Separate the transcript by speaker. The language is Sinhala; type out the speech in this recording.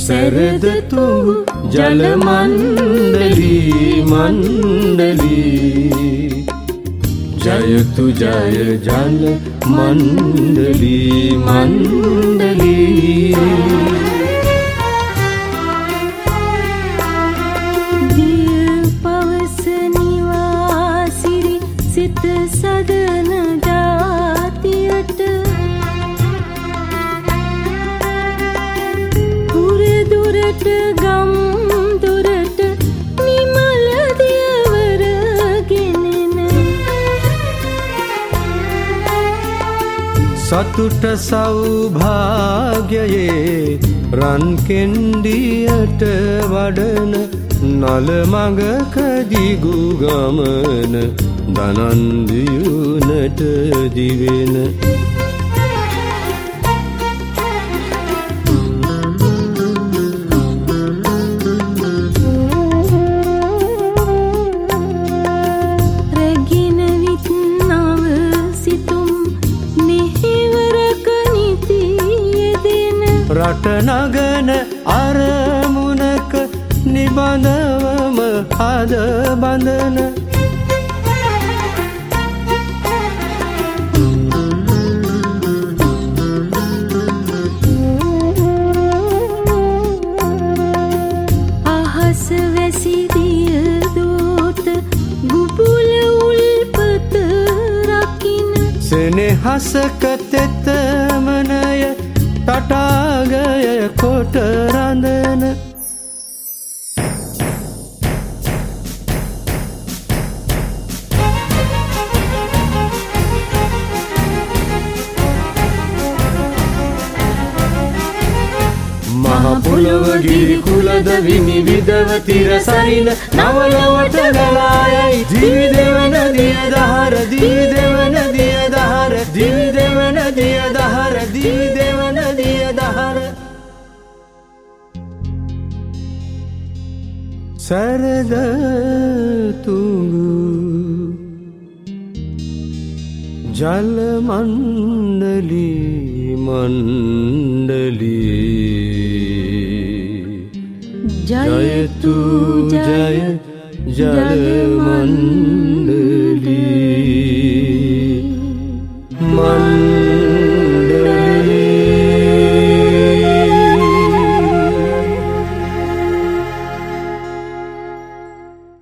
Speaker 1: සරද තුඟු ජල මණ්ඩලී ජයතු ජය ජල මණ්ඩලී
Speaker 2: දිය පවස නිවාසිරි සිත සදන ජාතියට පුරදුරට ගම් දුරට නිමල දියවර ගෙනෙන
Speaker 1: සතුට සෞභාග්‍යයේ රන් කෙන්ඩියට වඩන නල මඟක දිගු ගමන දනන්දියුනට දිවෙන
Speaker 2: රැගෙන විත්නව සිතුම් මෙහෙවරක නිති යෙදෙන
Speaker 1: රට නගන අරමුණක නිබඳවම හද බඳන
Speaker 2: අහස වැසි දිය දෝත ගුපුල උල්පත රකින
Speaker 1: සෙනෙහසක තෙතමනය තටාගය කොට රඳන මහපොළොව ගිරි කුලද විනිවිදව තිර සරින නවලවට ගලායයි දිවි දෙවන දිය දහර දිවි දෙවන දිය දහර දිවි දෙවන දිය දහර දිවි දෙවන දිය දහර සරද තුඟු ජල මණ්ඩලී ජයතු ජය ජල මණ්ඩලී